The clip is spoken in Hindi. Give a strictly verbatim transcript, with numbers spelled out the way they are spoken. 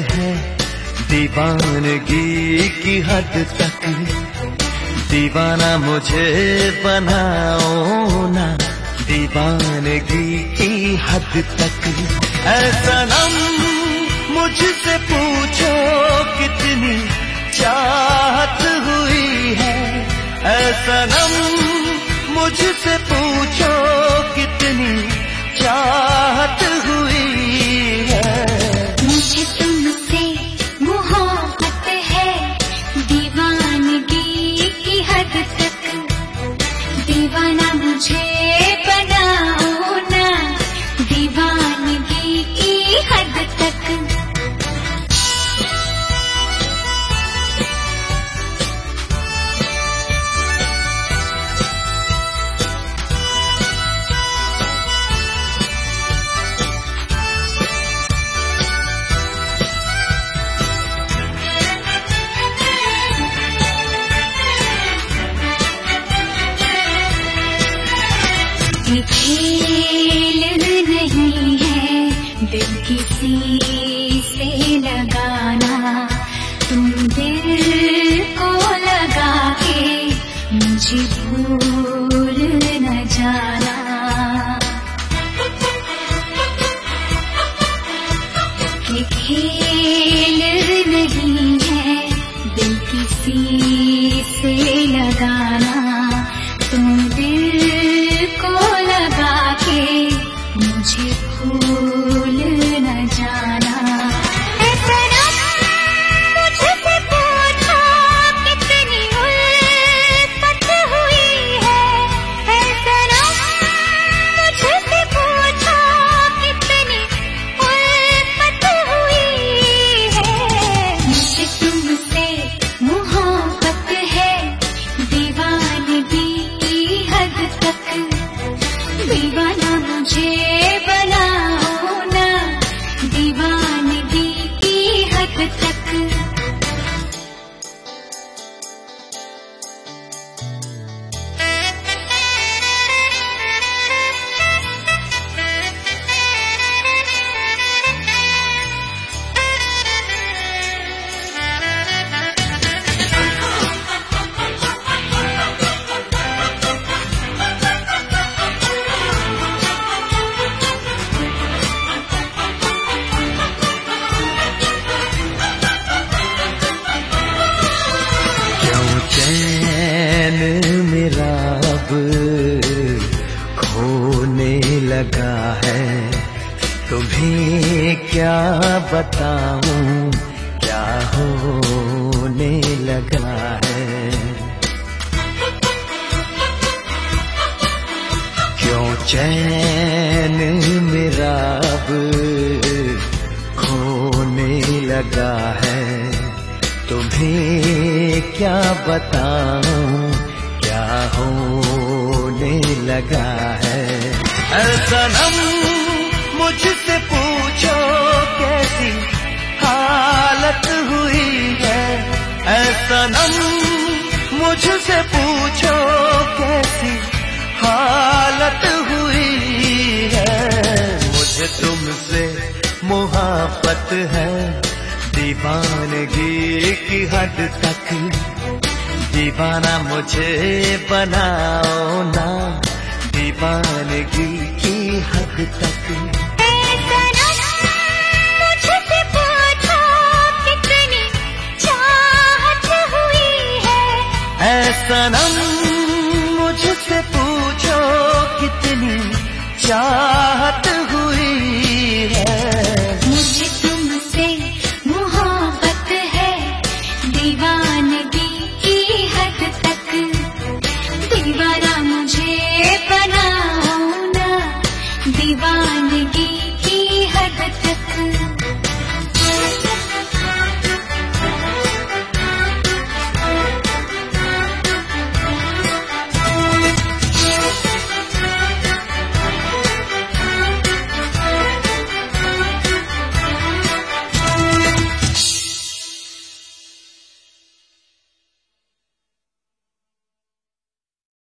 है दीवानगी की हद तक। दीवाना मुझे बनाओ ना दीवानगी की हद तक। ऐ सनम मुझसे पूछो कितनी चाहत हुई है। ऐ सनम मुझसे पूछो कितनी चाहत हुई है। मुझे तुमसे मोहब्बत है दीवानगी की हद तक। दीवाना मुझे बनाओ ना दीवानगी की हद तक। खेल नहीं है दिल किसी से लगाना। तुम दिल को लगा के मुझे भूल न जाना। कि खेल नहीं है दिल किसी से लगाना। तुम दिल को लगा के मुझे भूल न जाना। ऐसा ना मुझसे पूछो कितनी उल्फत हुई है। ऐसा ना मुझसे पूछो कितनी उल्फत हुई है। मुझे तुमसे मोहब्बत है दीवानगी की हद तक। दीवाना मुझे बनाओ ना दीवानगी की हद तक। मेरा अब खोने लगा है। तुम्हें क्या बताऊं क्या होने लगा है। क्यों चैन मेरा अब खोने लगा है। तुम्हें क्या बताऊं क्या होने लगा है। ऐ सनम मुझसे पूछो कैसी हालत हुई है। ऐ सनम मुझसे पूछो कैसी हालत हुई है। मुझे तुमसे मोहब्बत है दीवानगी की हद तक। दीवाना मुझे बनाओ ना दीवानगी की हद तक। मुझसे पूछो कितनी चाहत हुई है। ऐ सनम मुझसे पूछो कितनी चाहत हुई है। मुझे तुमसे मोहब्बत है दीवानगी की हद तक। दीवाना मुझे बनाओ ना दीवानगी की हद तक।